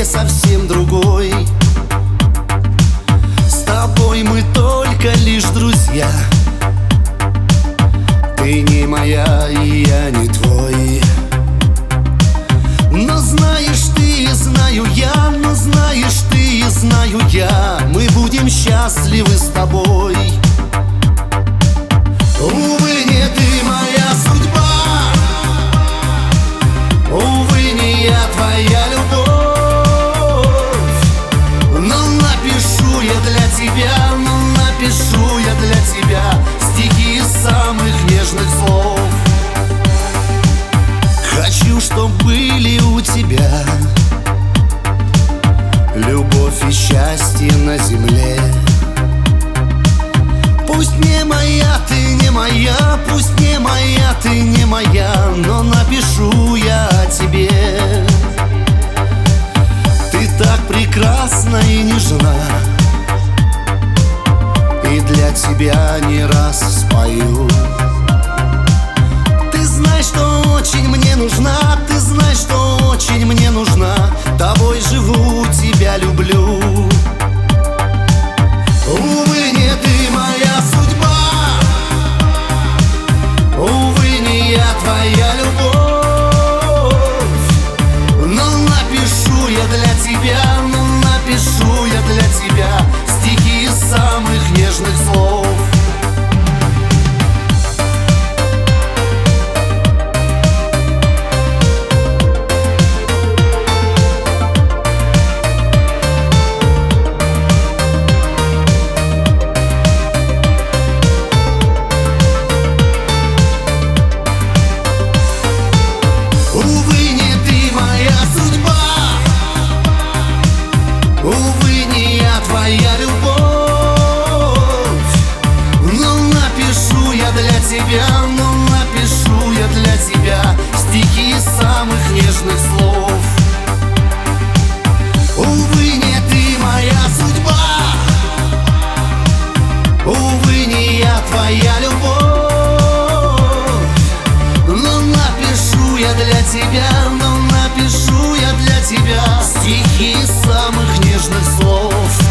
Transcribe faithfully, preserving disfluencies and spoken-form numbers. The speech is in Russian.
совсем другой. С тобой мы только лишь друзья. Ты не моя, и я не твой. Но знаешь ты, и знаю я, но знаешь ты, и знаю я, мы будем счастливы с тобой. Увы, не ты моя судьба, увы, не я твоя любовь. Но напишу я для тебя, но напишу я для тебя стихи из самых нежных слов. Хочу, чтоб были у тебя любовь и счастье на земле. Пусть не моя, ты не моя, пусть не моя, ты не моя, но напишу я о тебе. Ты так прекрасна и нежна, и для тебя не раз спою. Ты знаешь, что очень мне нужна, ты знаешь, что очень мне нужна, тобой живу, тебя люблю. Увы, не ты моя судьба, увы, не я твоя любовь. Но напишу я для тебя, но напишу я для тебя стихи из самых нежных слов. Увы, не я твоя любовь. Но напишу я для тебя, но напишу я для тебя стихи из самых нежных слов. Увы, не ты моя судьба, увы, не я твоя любовь. Но напишу я для тебя, но напишу я для тебя стихи из самых нежных слов.